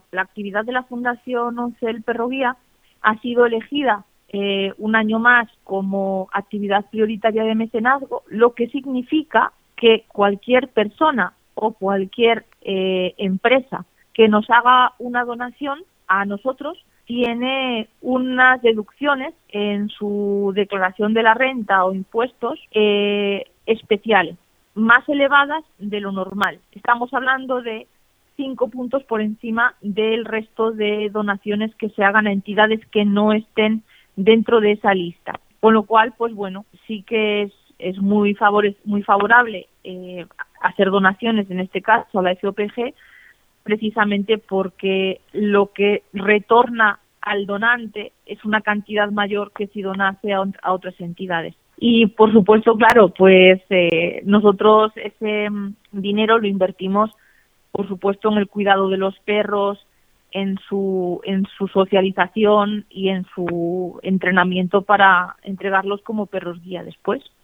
La actividad de la Fundación Once el Perro Guía ha sido elegida un año más como actividad prioritaria de mecenazgo, lo que significa que cualquier persona o cualquier empresa que nos haga una donación a nosotros tiene unas deducciones en su declaración de la renta o impuestos especiales, más elevadas de lo normal. Estamos hablando de 5 puntos por encima del resto de donaciones que se hagan a entidades que no estén dentro de esa lista. Con lo cual, pues bueno, sí que es muy favorable hacer donaciones, en este caso a la FOPG, precisamente porque lo que retorna al donante es una cantidad mayor que si donase a otras entidades. Y, por supuesto, claro, pues nosotros ese dinero lo invertimos, por supuesto, en el cuidado de los perros, en su socialización y en su entrenamiento para entregarlos como perros guía después.